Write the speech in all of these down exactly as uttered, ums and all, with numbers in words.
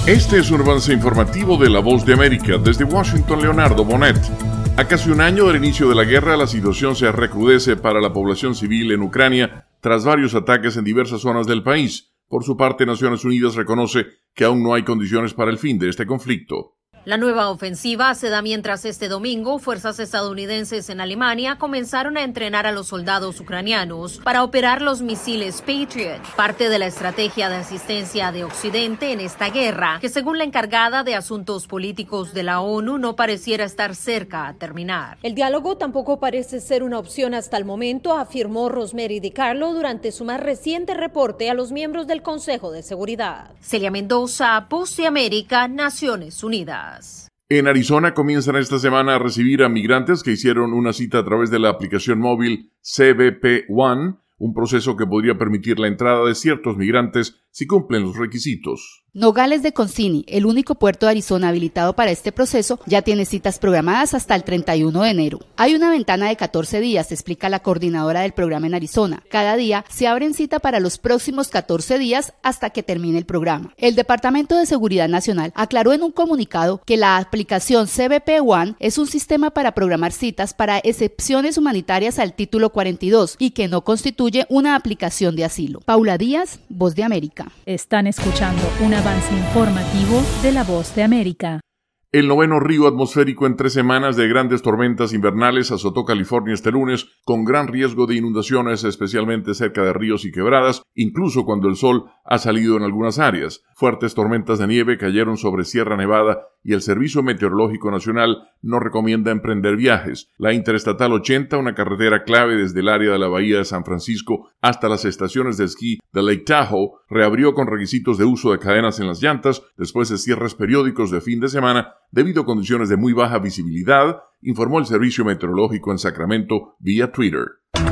Este es un avance informativo de La Voz de América. Desde Washington, Leonardo Bonet. A casi un año del inicio de la guerra, la situación se recrudece para la población civil en Ucrania tras varios ataques en diversas zonas del país. Por su parte, Naciones Unidas reconoce que aún no hay condiciones para el fin de este conflicto. La nueva ofensiva se da mientras este domingo fuerzas estadounidenses en Alemania comenzaron a entrenar a los soldados ucranianos para operar los misiles Patriot, parte de la estrategia de asistencia de Occidente en esta guerra, que según la encargada de Asuntos Políticos de la ONU no pareciera estar cerca a terminar. El diálogo tampoco parece ser una opción hasta el momento, afirmó Rosemary DiCarlo durante su más reciente reporte a los miembros del Consejo de Seguridad. Celia Mendoza, Voz de América, Naciones Unidas. En Arizona comienzan esta semana a recibir a migrantes que hicieron una cita a través de la aplicación móvil C B P One, un proceso que podría permitir la entrada de ciertos migrantes si cumplen los requisitos. Nogales de Concini, el único puerto de Arizona habilitado para este proceso, ya tiene citas programadas hasta el treinta y uno de enero. Hay una ventana de catorce días, explica la coordinadora del programa en Arizona. Cada día se abren cita para los próximos catorce días hasta que termine el programa. El Departamento de Seguridad Nacional aclaró en un comunicado que la aplicación C B P One es un sistema para programar citas para excepciones humanitarias al título cuarenta y dos y que no constituye una aplicación de asilo. Paula Díaz, Voz de América. Están escuchando una avance informativo de La Voz de América. El noveno río atmosférico en tres semanas de grandes tormentas invernales azotó California este lunes con gran riesgo de inundaciones, especialmente cerca de ríos y quebradas, incluso cuando el sol ha salido en algunas áreas. Fuertes tormentas de nieve cayeron sobre Sierra Nevada y el Servicio Meteorológico Nacional no recomienda emprender viajes. La Interestatal ochenta, una carretera clave desde el área de la Bahía de San Francisco hasta las estaciones de esquí de Lake Tahoe, reabrió con requisitos de uso de cadenas en las llantas después de cierres periódicos de fin de semana debido a condiciones de muy baja visibilidad, informó el Servicio Meteorológico en Sacramento vía Twitter.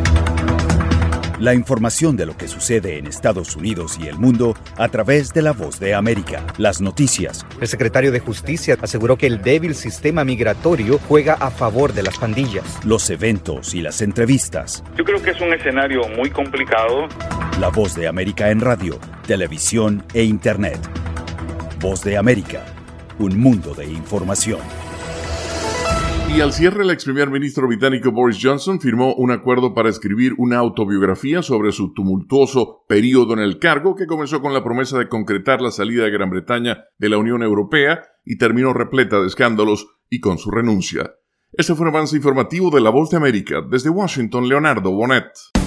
La información de lo que sucede en Estados Unidos y el mundo a través de La Voz de América. Las noticias. El secretario de Justicia aseguró que el débil sistema migratorio juega a favor de las pandillas. Los eventos y las entrevistas. Yo creo que es un escenario muy complicado. La Voz de América en radio, televisión e internet. Voz de América. Un mundo de información. Y al cierre, el ex primer ministro británico Boris Johnson firmó un acuerdo para escribir una autobiografía sobre su tumultuoso periodo en el cargo, que comenzó con la promesa de concretar la salida de Gran Bretaña de la Unión Europea y terminó repleta de escándalos y con su renuncia. Este fue un avance informativo de La Voz de América. Desde Washington, Leonardo Bonet.